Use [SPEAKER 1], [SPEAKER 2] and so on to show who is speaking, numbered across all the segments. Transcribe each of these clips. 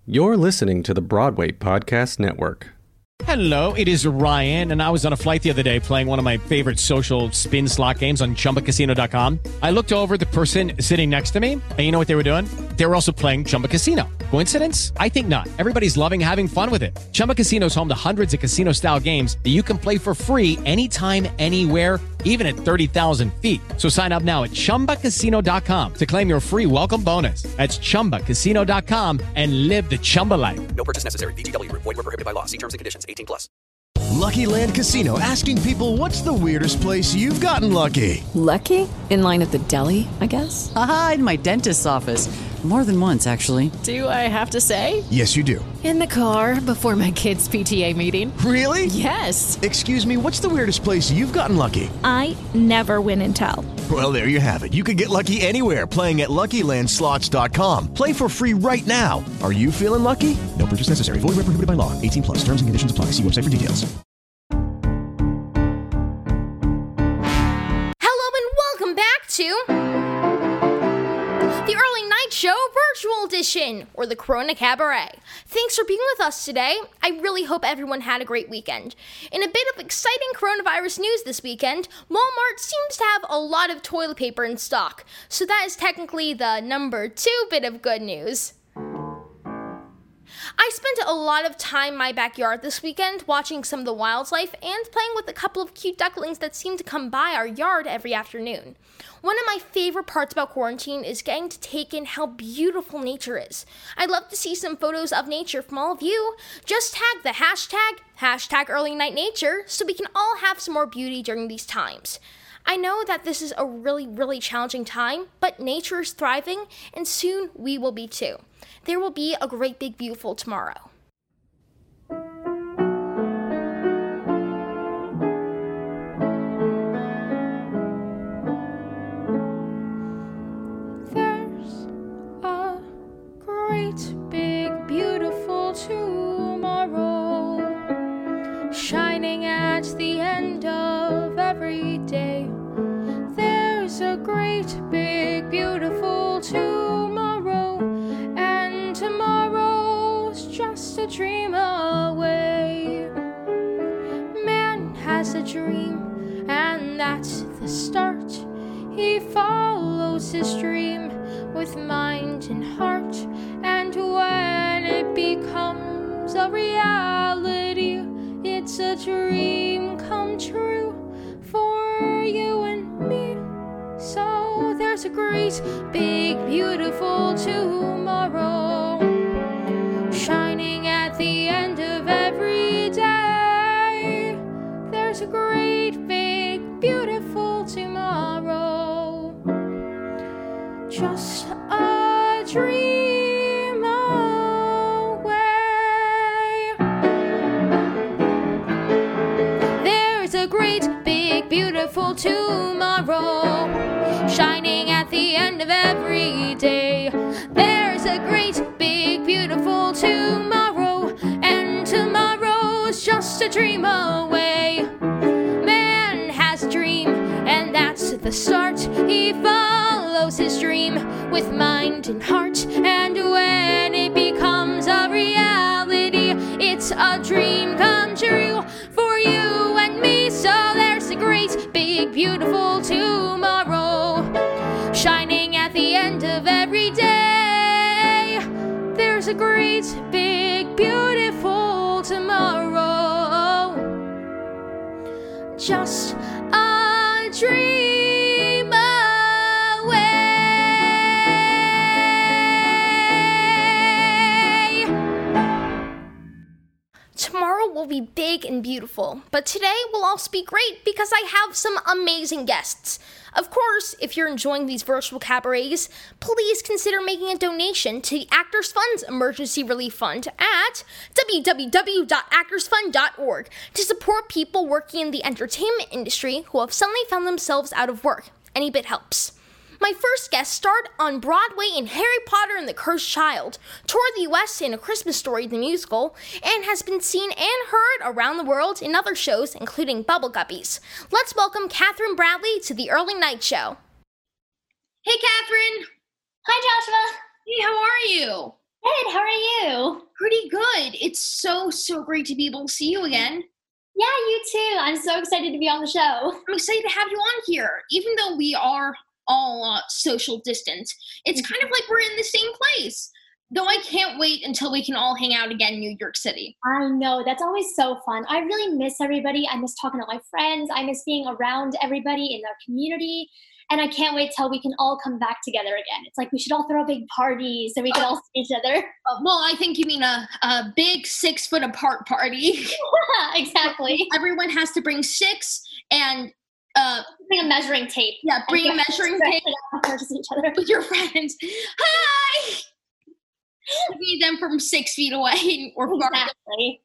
[SPEAKER 1] You're listening to the Broadway Podcast Network.
[SPEAKER 2] Hello, it is Ryan, and I was on a flight the other day playing one of my favorite social spin slot games on ChumbaCasino.com. I looked over at the person sitting next to me, and you know what they were doing? They were also playing Chumba Casino. Coincidence? I think not. Everybody's loving having fun with it. Chumba Casino is home to hundreds of casino-style games that you can play for free anytime, anywhere, even at 30,000 feet. So sign up now at ChumbaCasino.com to claim your free welcome bonus. That's ChumbaCasino.com and live the Chumba life.
[SPEAKER 3] No purchase necessary. VGW. Void where prohibited by law. See terms and conditions. 18+.
[SPEAKER 4] Lucky Land Casino, asking people, what's the weirdest place you've gotten lucky?
[SPEAKER 5] Lucky? In line at the deli, I guess?
[SPEAKER 6] Aha, in my dentist's office. More than once, actually.
[SPEAKER 5] Do I have to say?
[SPEAKER 4] Yes, you do.
[SPEAKER 5] In the car before my kids' PTA meeting.
[SPEAKER 4] Really?
[SPEAKER 5] Yes.
[SPEAKER 4] Excuse me, what's the weirdest place you've gotten lucky?
[SPEAKER 7] I never win and tell.
[SPEAKER 4] Well, there you have it. You can get lucky anywhere, playing at LuckyLandSlots.com. Play for free right now. Are you feeling lucky? No purchase necessary. Void where prohibited by law. 18+. Terms and conditions apply. See website for details.
[SPEAKER 8] Hello and welcome back to the Early Night Show Virtual Edition, or the Corona Cabaret. Thanks for being with us today. I really hope everyone had a great weekend. In a bit of exciting coronavirus news this weekend, Walmart seems to have a lot of toilet paper in stock, so that is technically the number 2 bit of good news. I spent a lot of time in my backyard this weekend watching some of the wildlife and playing with a couple of cute ducklings that seem to come by our yard every afternoon. One of my favorite parts about quarantine is getting to take in how beautiful nature is. I'd love to see some photos of nature from all of you. Just tag the hashtag Early Night Nature so we can all have some more beauty during these times. I know that this is a really, really challenging time, but nature is thriving, and soon we will be too. There will be a great big beautiful tomorrow.
[SPEAKER 9] There's a great big beautiful tomorrow, shining at the end of every day. There's a great big beautiful tomorrow, and tomorrow's just a dream away. Man has a dream, and that's the start. He follows his dream with mind and heart, and when it becomes a reality, it's a dream come true for you and me. So there's a great, big, beautiful tomorrow, shining at the end of every day. There's a great, big, beautiful tomorrow, just a dream away. There's a great, big, beautiful tomorrow, shining at the end of every day. There's a great, big, beautiful tomorrow, and tomorrow's just a dream away. Man has a dream, and that's the start. He follows his dream with mind and heart, and when it becomes a reality, it's a dream come true for you and me. So there's a great, big, beautiful tomorrow, shining at the end of every day. There's a great, big, beautiful tomorrow, just a dream away.
[SPEAKER 8] Tomorrow will be big and beautiful, but today will also be great because I have some amazing guests. Of course, if you're enjoying these virtual cabarets, please consider making a donation to the Actors Fund's Emergency Relief Fund at www.actorsfund.org to support people working in the entertainment industry who have suddenly found themselves out of work. Any bit helps. My first guest starred on Broadway in Harry Potter and the Cursed Child, toured the US in A Christmas Story the musical, and has been seen and heard around the world in other shows, including Bubble Guppies. Let's welcome Catherine Bradley to the Early Night Show. Hey, Catherine.
[SPEAKER 10] Hi, Joshua.
[SPEAKER 8] Hey, how are you?
[SPEAKER 10] Good, how are you?
[SPEAKER 8] Pretty good. It's so great to be able to see you again.
[SPEAKER 10] Yeah, you too. I'm so excited to be on the show.
[SPEAKER 8] I'm excited to have you on here. Even though we are all social distant, it's kind of like we're in the same place. Though I can't wait until we can all hang out again in New York City.
[SPEAKER 10] I know, that's always so fun. I really miss everybody. I miss talking to my friends. I miss being around everybody in our community. And I can't wait till we can all come back together again. It's like we should all throw a big party so we can all see each other.
[SPEAKER 8] Well, I think you mean a big 6 foot apart party.
[SPEAKER 10] Exactly.
[SPEAKER 8] Everyone has to bring 6 and
[SPEAKER 10] bring a measuring tape.
[SPEAKER 8] Yeah, bring a measuring tape
[SPEAKER 10] to see each other
[SPEAKER 8] with your friends. Hi. See them from 6 feet away or farther.
[SPEAKER 10] Exactly.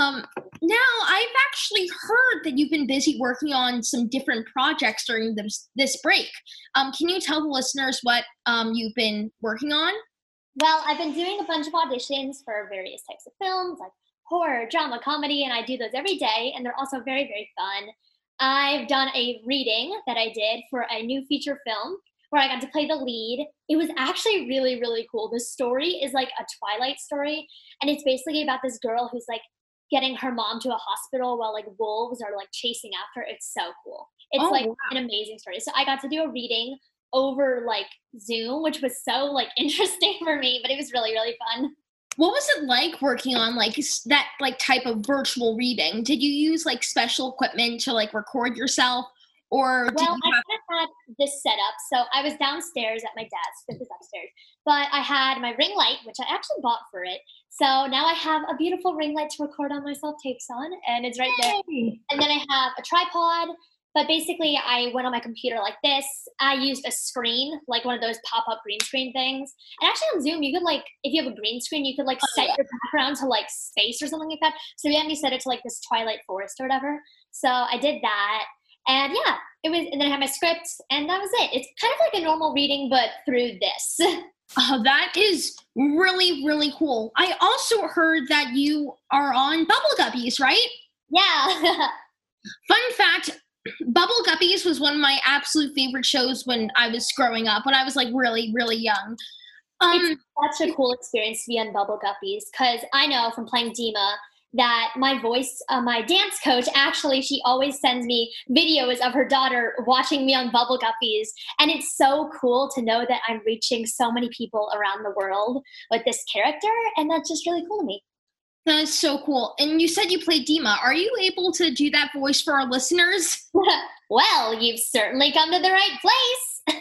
[SPEAKER 8] Now, I've actually heard that you've been busy working on some different projects during this break. Can you tell the listeners what you've been working on?
[SPEAKER 10] Well, I've been doing a bunch of auditions for various types of films, like horror, drama, comedy, and I do those every day, and they're also very, very fun. I've done a reading that I did for a new feature film where I got to play the lead. It was actually really, really cool. The story is like a Twilight story, and it's basically about this girl who's like getting her mom to a hospital while like wolves are like chasing after her. It's so cool. It's an amazing story. So I got to do a reading over like Zoom, which was so like interesting for me, but it was really, really fun.
[SPEAKER 8] What was it like working on like that like type of virtual reading? Did you use like special equipment to like record yourself? Or
[SPEAKER 10] I kind of had this set up. So I was downstairs at my desk. This is upstairs. But I had my ring light, which I actually bought for it. So now I have a beautiful ring light to record on my self-tapes on, and it's right there. And then I have a tripod. But basically, I went on my computer like this. I used a screen, like one of those pop-up green screen things. And actually on Zoom, you could like, if you have a green screen, you could like set your background to like space or something like that. So we had me set it to like this Twilight Forest or whatever. So I did that. And yeah, it was, and then I had my script, and that was it. It's kind of like a normal reading, but through this.
[SPEAKER 8] Oh, that is really, really cool. I also heard that you are on Bubble Guppies, right?
[SPEAKER 10] Yeah.
[SPEAKER 8] Fun fact, Bubble Guppies was one of my absolute favorite shows when I was growing up, when I was like really, really young.
[SPEAKER 10] It's such a cool experience to be on Bubble Guppies, because I know from playing Dima that my voice, my dance coach, actually, she always sends me videos of her daughter watching me on Bubble Guppies. And it's so cool to know that I'm reaching so many people around the world with this character. And that's just really cool to me.
[SPEAKER 8] That is so cool. And you said you played Dima. Are you able to do that voice for our listeners?
[SPEAKER 10] Well, you've certainly come to the right place.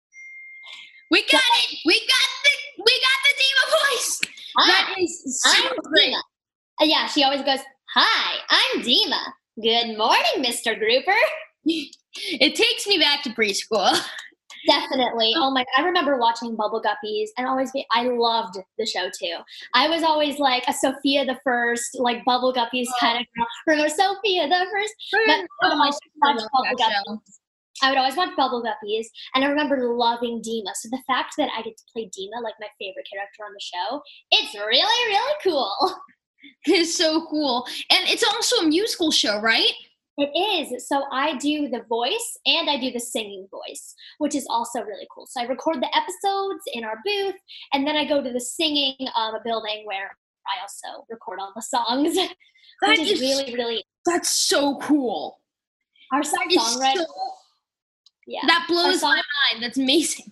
[SPEAKER 8] We got it. We got the Dima voice. That is so great.
[SPEAKER 10] Dima. Yeah, she always goes, "Hi, I'm Dima. Good morning, Mr. Grouper."
[SPEAKER 8] It takes me back to preschool.
[SPEAKER 10] Definitely. Oh my, I remember watching Bubble Guppies and I loved the show too. I was always like a Sophia the First, like Bubble Guppies kind of girl. Remember Sophia the First? But I would always watch Bubble Guppies, and I remember loving Dima. So the fact that I get to play Dima, like my favorite character on the show, it's really, really cool.
[SPEAKER 8] It's so cool. And it's also a musical show, right?
[SPEAKER 10] It is. So I do the voice and I do the singing voice, which is also really cool. So I record the episodes in our booth, and then I go to the singing building where I also record all the songs, which is really, really...
[SPEAKER 8] That's so cool.
[SPEAKER 10] Our songwriter...
[SPEAKER 8] Yeah. That blows my mind. That's amazing.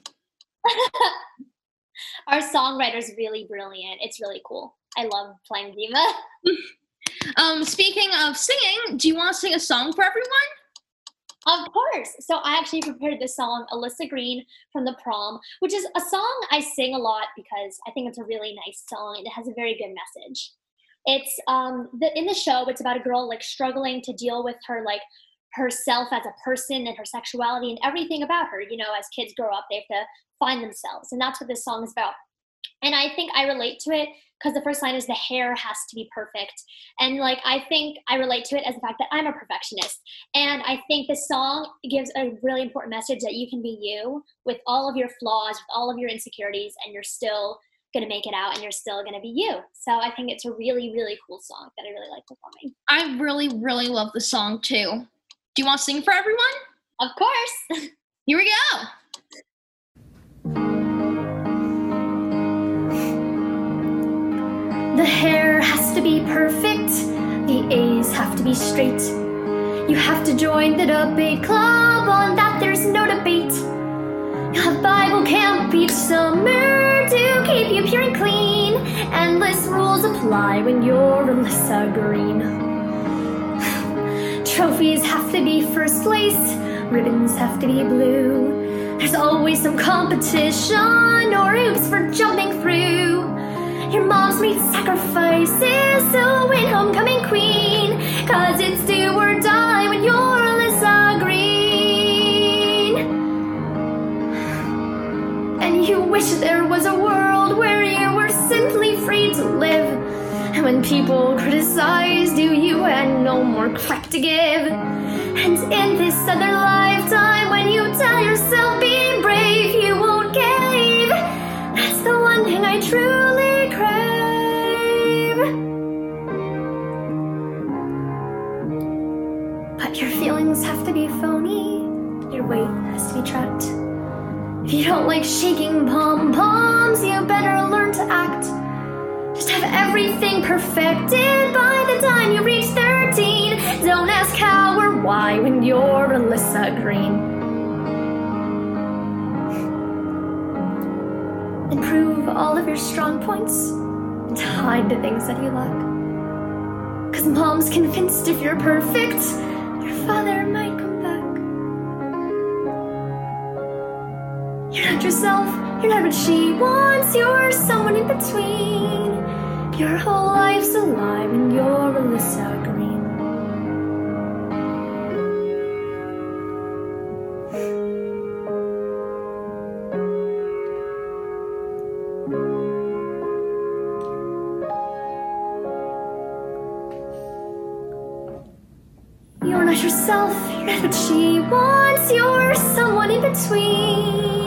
[SPEAKER 10] Our songwriter's really brilliant. It's really cool. I love playing Dima.
[SPEAKER 8] Speaking of singing, do you want to sing a song for everyone?
[SPEAKER 10] Of course. So I actually prepared this song, Alyssa Green from The Prom, which is a song I sing a lot because I think it's a really nice song and it has a very good message. It's in the show, it's about a girl like struggling to deal with her like herself as a person and her sexuality and everything about her. You know, as kids grow up, they have to find themselves, and that's what this song is about. And I think I relate to it because the first line is the hair has to be perfect. And like, I think I relate to it as the fact that I'm a perfectionist. And I think this song gives a really important message that you can be you with all of your flaws, with all of your insecurities, and you're still going to make it out and you're still going to be you. So I think it's a really, really cool song that I really like performing.
[SPEAKER 8] I really, really love the song too. Do you want to sing for everyone?
[SPEAKER 10] Of course.
[SPEAKER 8] Here we go.
[SPEAKER 11] The hair has to be perfect, the A's have to be straight. You have to join the debate club, on that there's no debate. You'll have Bible camp each summer to keep you pure and clean. Endless rules apply when you're Alyssa Green. Trophies have to be first place, ribbons have to be blue. There's always some competition or hoops for jumping through. Your mom's made sacrifices to win homecoming queen, 'cause it's do or die when you're Alyssa Green. And you wish there was a world where you were simply free to live, and when people criticized you, you had no more crap to give. And in this other lifetime, when you tell yourself be brave, you won't cave. That's the one thing I truly crave. But your feelings have to be phony, your weight has to be tracked. If you don't like shaking pom-poms, you better learn to act. Just have everything perfected by the time you reach 13. Don't ask how or why when you're Alyssa Green. Improve all of your strong points and hide the things that you lack. 'Cause mom's convinced if you're perfect, your father might come back. You're not yourself, you're not what she wants, you're someone in between. Your whole life's a lie when you're Alyssa Green. You're not yourself, you're not what she wants, you're someone in between.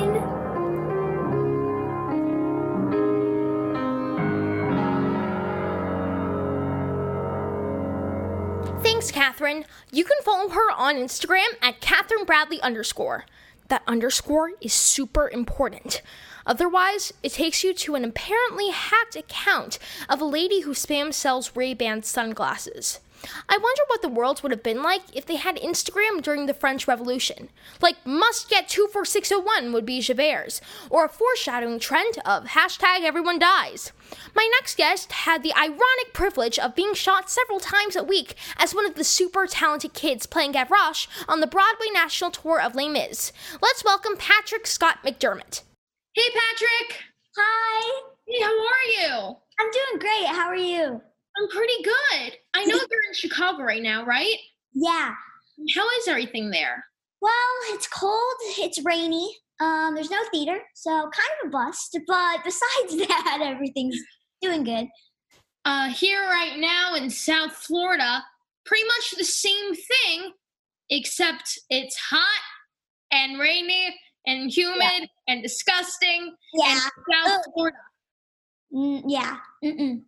[SPEAKER 8] Thanks, Catherine. You can follow her on Instagram at @CatherineBradley_. That underscore is super important. Otherwise, it takes you to an apparently hacked account of a lady who spam sells Ray-Ban sunglasses. I wonder what the world would have been like if they had Instagram during the French Revolution. Like, must get 24601 would be Javert's, or a foreshadowing trend of #everyone_dies. My next guest had the ironic privilege of being shot several times a week as one of the super talented kids playing Gavroche on the Broadway national tour of Les Mis. Let's welcome Patrick Scott McDermott.
[SPEAKER 9] Hey, Patrick.
[SPEAKER 10] Hi.
[SPEAKER 9] Hey, how are you?
[SPEAKER 10] I'm doing great. How are you?
[SPEAKER 9] I'm pretty good. I know you're in Chicago right now, right?
[SPEAKER 10] Yeah.
[SPEAKER 9] How is everything there?
[SPEAKER 10] Well, it's cold. It's rainy. There's no theater, so kind of a bust. But besides that, everything's doing good.
[SPEAKER 9] Here right now in South Florida, pretty much the same thing, except it's hot and rainy and humid and disgusting.
[SPEAKER 10] Yeah.
[SPEAKER 9] And South Florida.
[SPEAKER 10] Yeah.
[SPEAKER 9] And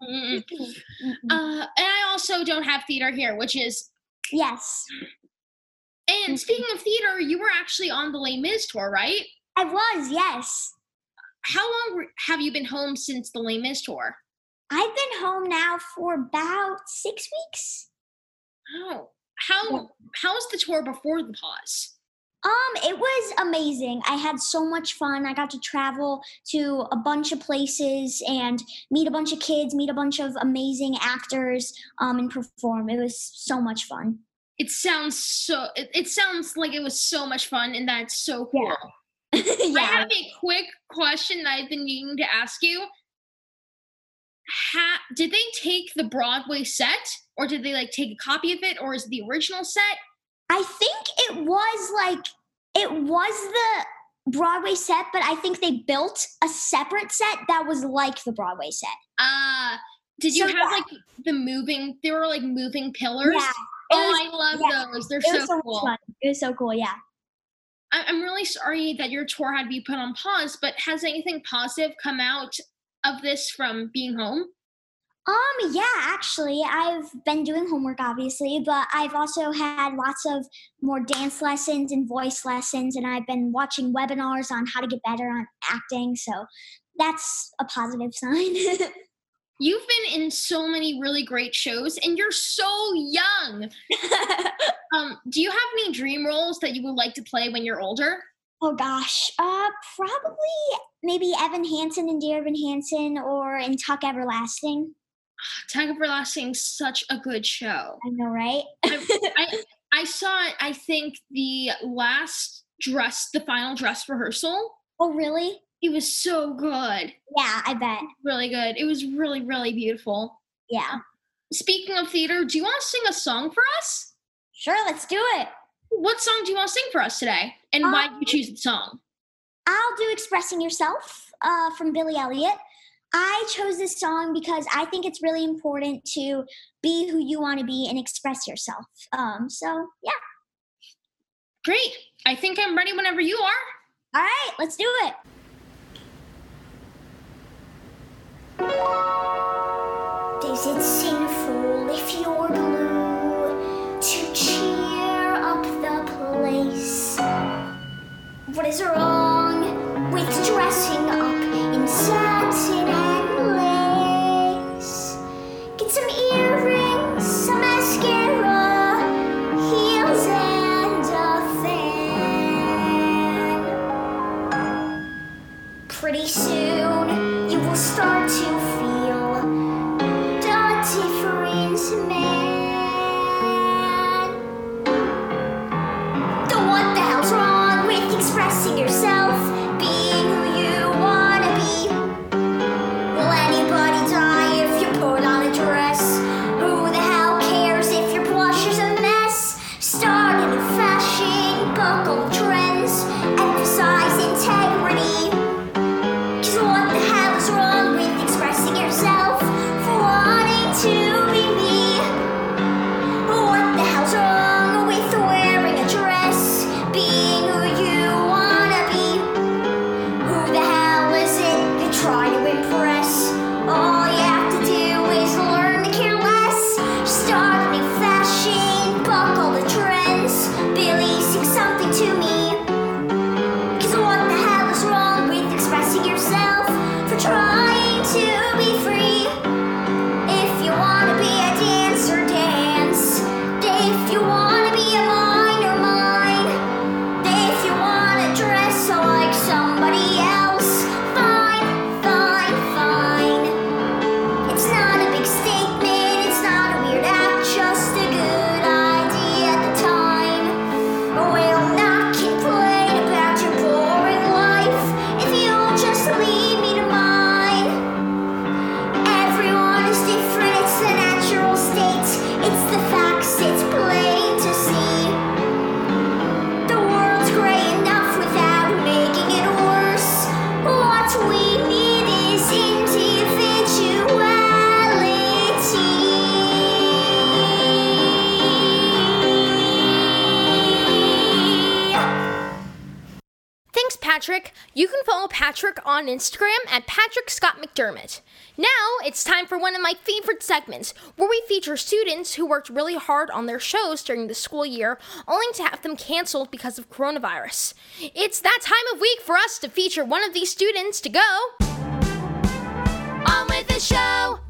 [SPEAKER 9] I also don't have theater here, which is...
[SPEAKER 10] Yes.
[SPEAKER 9] And speaking of theater, you were actually on the Les Mis tour, right?
[SPEAKER 10] I was, yes.
[SPEAKER 9] How long have you been home since the Les Mis tour?
[SPEAKER 10] I've been home now for about 6 weeks.
[SPEAKER 9] Oh. How was the tour before the pause?
[SPEAKER 10] It was amazing. I had so much fun. I got to travel to a bunch of places and meet a bunch of kids, meet a bunch of amazing actors, and perform. It was so much fun.
[SPEAKER 9] It sounds like it was so much fun, and that's so cool.
[SPEAKER 10] Yeah.
[SPEAKER 9] I have a quick question that I've been needing to ask you. Did they take the Broadway set, or did they take a copy of it, or is it the original set?
[SPEAKER 10] I think it was the Broadway set, but I think they built a separate set that was like the Broadway set.
[SPEAKER 9] Did you have the moving? They were moving pillars.
[SPEAKER 10] Yeah.
[SPEAKER 9] I love those. They're so cool.
[SPEAKER 10] Fun. It was so cool. Yeah.
[SPEAKER 9] I'm really sorry that your tour had to be put on pause, but has anything positive come out of this from being home?
[SPEAKER 10] Yeah, actually, I've been doing homework, obviously, but I've also had lots of more dance lessons and voice lessons, and I've been watching webinars on how to get better on acting, so that's a positive sign.
[SPEAKER 8] You've been in so many really great shows, and you're so young. Do you have any dream roles that you would like to play when you're older?
[SPEAKER 12] Oh gosh, probably maybe Evan Hansen in Dear Evan Hansen or in Tuck Everlasting.
[SPEAKER 8] Tuck Everlasting's such a good show.
[SPEAKER 12] I know, right?
[SPEAKER 8] I saw it, I think, the final dress rehearsal.
[SPEAKER 12] Oh, really?
[SPEAKER 8] It was so good.
[SPEAKER 12] Yeah, I bet.
[SPEAKER 8] Really good. It was really, really beautiful.
[SPEAKER 12] Yeah.
[SPEAKER 8] Speaking of theater, do you want to sing a song for us?
[SPEAKER 12] Sure, let's do it.
[SPEAKER 8] What song do you want to sing for us today? And why did you choose the song?
[SPEAKER 12] I'll do Expressing Yourself from Billy Elliot. I chose this song because I think it's really important to be who you want to be and express yourself. So, yeah.
[SPEAKER 8] Great. I think I'm ready whenever you are.
[SPEAKER 12] All right, let's do it. Is it sinful if you're blue to cheer up the place? What is wrong with dressing up in satin and lace? Get some earrings, some mascara, heels and a fan. Pretty soon you will start to feel the difference, man. What the hell's wrong with expressing yourself, being who you wanna be? Will anybody die if you put on a dress? Who the hell cares if your blush is a mess? Start a new fashion, buckle the trends, emphasize integrity. 'Cause what the hell is wrong with expressing yourself for wanting to be me? What the hell's wrong with wearing a dress, being who you wanna be? Who the hell is it you try to impress? All you have to do is learn to care less. Start a new fashion, buckle the trends. Billy, sing something to me. 'Cause what the hell is wrong with expressing yourself for trying to be free? If you wanna be a dancer, dance. If you wanna be a miner, mine. If you wanna dress like somebody else, fine, fine, fine. It's not a big statement, it's not a weird act, just a good idea at the time. We'll not complain about your boring life if you'll just leave me to mine. Everyone is different, it's the natural state. It's the facts, it's plain to see. The world's gray enough without making it worse. What we need is individuality.
[SPEAKER 8] Thanks, Patrick. You can follow Patrick on Instagram at Patrick Scott McDermott. Now it's time for one of my favorite segments, where we feature students who worked really hard on their shows during the school year, only to have them canceled because of coronavirus. It's that time of week for us to feature one of these students to go on with the show.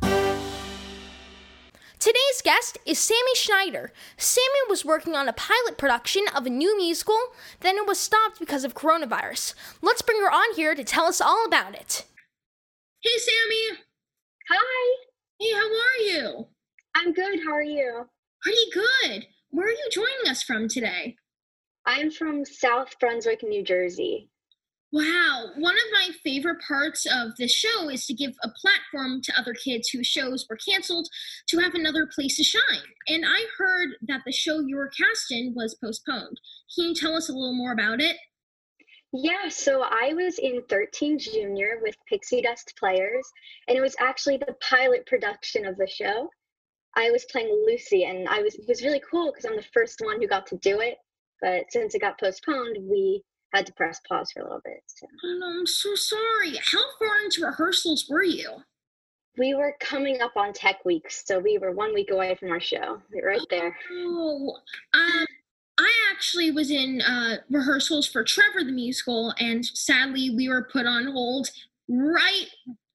[SPEAKER 8] Today's guest is Sammy Schneider. Sammy was working on a pilot production of a new musical, then it was stopped because of coronavirus. Let's bring her on here to tell us all about it. Hey, Sammy.
[SPEAKER 13] Hi.
[SPEAKER 8] Hey, how are you?
[SPEAKER 13] I'm good. How are you?
[SPEAKER 8] Pretty good. Where are you joining us from today?
[SPEAKER 13] I'm from South Brunswick, New Jersey.
[SPEAKER 8] Wow, one of my favorite parts of this show is to give a platform to other kids whose shows were canceled to have another place to shine. And I heard that the show you were cast in was postponed. Can you tell us a little more about it?
[SPEAKER 13] Yeah, so I was in 13 Junior with Pixie Dust Players, and it was actually the pilot production of the show. I was playing Lucy, and it was really cool because I'm the first one who got to do it. But since it got postponed, we had to press pause for a little bit. So.
[SPEAKER 8] Oh, I'm so sorry. How far into rehearsals were you?
[SPEAKER 13] We were coming up on Tech Week, so we were 1 week away from our show. We were right there.
[SPEAKER 8] Oh, I actually was in rehearsals for Trevor the Musical, and sadly we were put on hold right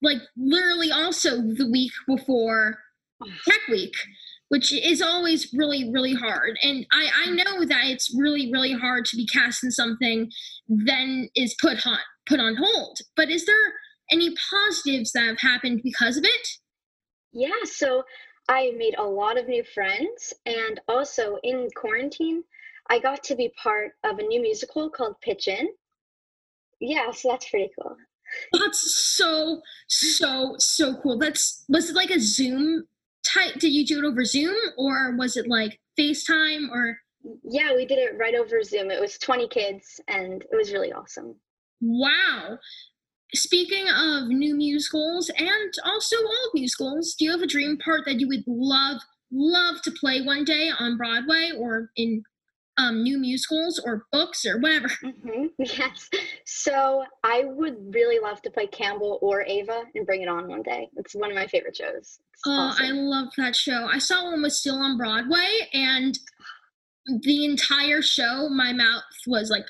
[SPEAKER 14] like literally also the week before Tech Week, which is always really, really hard. And I know that it's really, really hard to be cast in something then is put on hold. But is there any positives that have happened because of it?
[SPEAKER 13] Yeah, so I made a lot of new friends, and also in quarantine, I got to be part of a new musical called Pitch In. Yeah, so that's pretty cool.
[SPEAKER 14] That's so cool. Was it like a Zoom type? Did you do it over Zoom, or was it like FaceTime, or?
[SPEAKER 13] Yeah, we did it right over Zoom. It was 20 kids, and it was really awesome.
[SPEAKER 14] Wow. Speaking of new musicals and also old musicals, do you have a dream part that you would love to play one day on Broadway or in new musicals or books or whatever?
[SPEAKER 13] Mm-hmm. Yes. So I would really love to play Campbell or Ava and Bring It On one day. It's one of my favorite shows.
[SPEAKER 14] Awesome. I love that show. I saw one was still on Broadway, and the entire show, my mouth was like,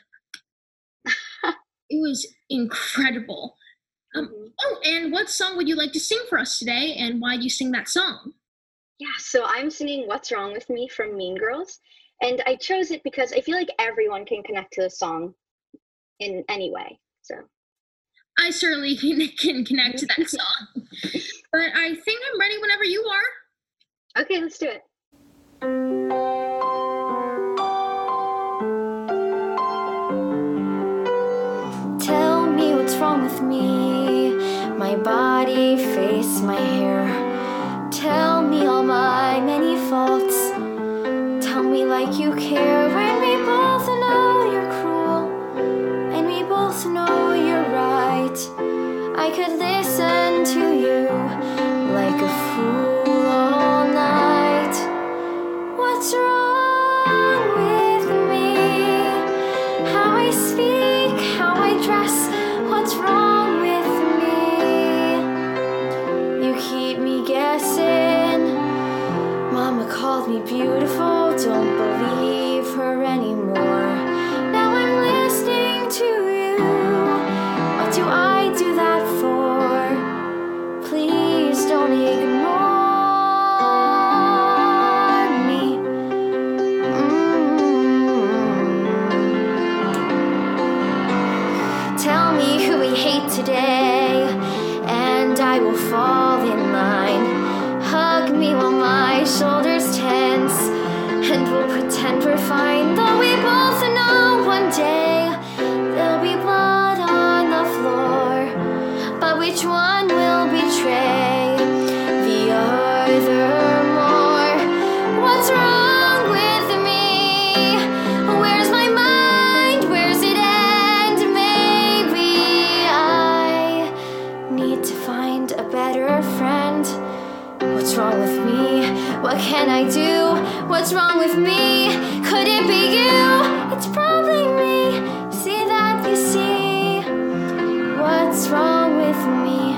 [SPEAKER 14] it was incredible. Oh, and what song would you like to sing for us today, and why do you sing that song?
[SPEAKER 13] Yeah, so I'm singing What's Wrong With Me from Mean Girls, and I chose it because I feel like everyone can connect to the song in any way. So
[SPEAKER 14] I certainly can connect to that song. But I think I'm ready whenever you are.
[SPEAKER 13] Okay, let's do it.
[SPEAKER 11] Tell me what's wrong with me, my body, face, my hair. Tell me all my many faults. Tell me like you care when we both know you're cruel and we both know you're right. I could listen to you like a fool all night. What's wrong with me? How I speak, how I dress, what's wrong with me? You keep me guessing. Mama called me beautiful, don't believe her anymore. Now I'm listening to you. What do I do that for? Please don't ignore me. Tell me who we hate today, and I will fall in line. Hug me while my shoulders tense, and we'll pretend we're fine. Though we both know one day there'll be blood on the floor. But which one will betray the other more? What's wrong with me? Where's my mind? Where's it end? Maybe I need to find a better friend. What's wrong with me? What can I do? What's wrong with me? Could it be you? It's probably me. See that you see. What's wrong with me?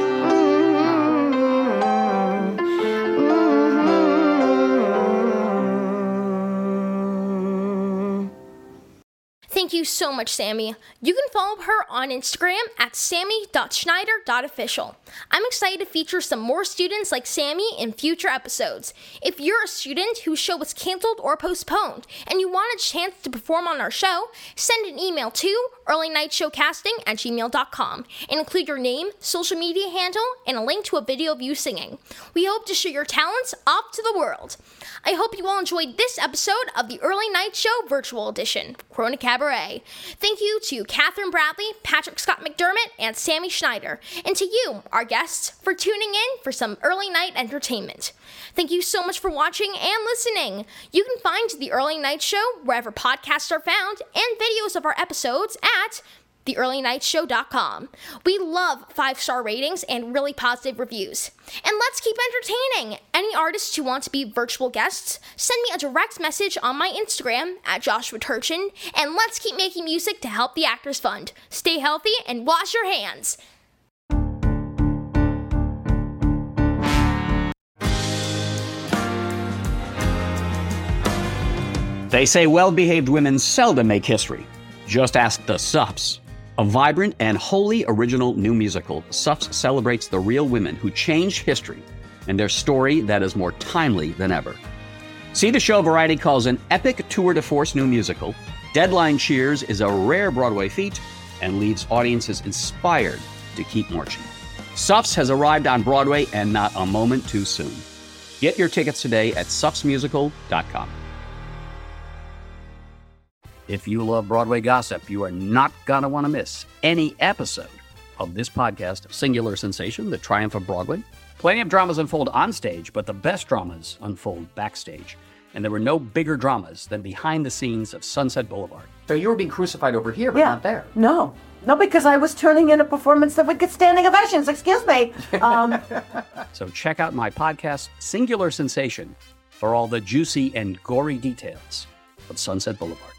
[SPEAKER 8] Thank you so much, Sammy. You can follow her on Instagram at sammy.schneider.official. I'm excited to feature some more students like Sammy in future episodes. If you're a student whose show was canceled or postponed and you want a chance to perform on our show, send an email to earlynightshowcasting@gmail.com and include your name, social media handle, and a link to a video of you singing. We hope to show your talents off to the world. I hope you all enjoyed this episode of the Early Night Show Virtual Edition, Corona Cabaret. Thank you to Catherine Bradley, Patrick Scott McDermott, and Sammy Schneider, and to you, our guests, for tuning in for some early night entertainment. Thank you so much for watching and listening. You can find The Early Night Show wherever podcasts are found and videos of our episodes at theearlynightshow.com. We love 5-star ratings and really positive reviews. And let's keep entertaining. Any artists who want to be virtual guests, send me a direct message on my Instagram at Joshua Turchin, and let's keep making music to help the Actors Fund. Stay healthy and wash your hands.
[SPEAKER 15] They say well-behaved women seldom make history. Just ask the Sups. A vibrant and wholly original new musical, Suffs celebrates the real women who changed history and their story that is more timely than ever. See the show Variety calls an epic tour de force new musical. Deadline cheers is a rare Broadway feat and leaves audiences inspired to keep marching. Suffs has arrived on Broadway and not a moment too soon. Get your tickets today at suffsmusical.com. If you love Broadway gossip, you are not going to want to miss any episode of this podcast, Singular Sensation, The Triumph of Broadway. Plenty of dramas unfold on stage, but the best dramas unfold backstage. And there were no bigger dramas than behind the scenes of Sunset Boulevard. So you were being crucified over here, but not there.
[SPEAKER 16] No, because I was turning in a performance that would get standing ovations. Excuse me.
[SPEAKER 15] So check out my podcast, Singular Sensation, for all the juicy and gory details of Sunset Boulevard.